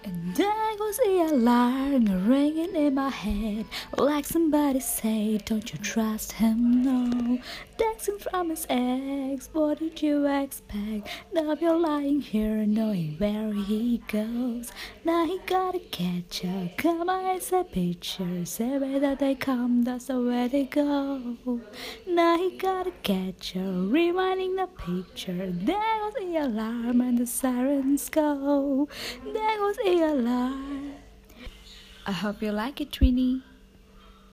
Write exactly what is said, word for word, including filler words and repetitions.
There goes the alarm ringing in my head, like somebody said, don't you trust him, no. Texting from his ex, what did you expect? Now you're lying here knowing where he goes. Now he gotta catch up, come on, it's a picture. Say way that they come, that's the way they go. Now he gotta catch up, rewinding the picture. There goes the alarm and the sirens go. There goes the alarm. I hope you like it, Trini.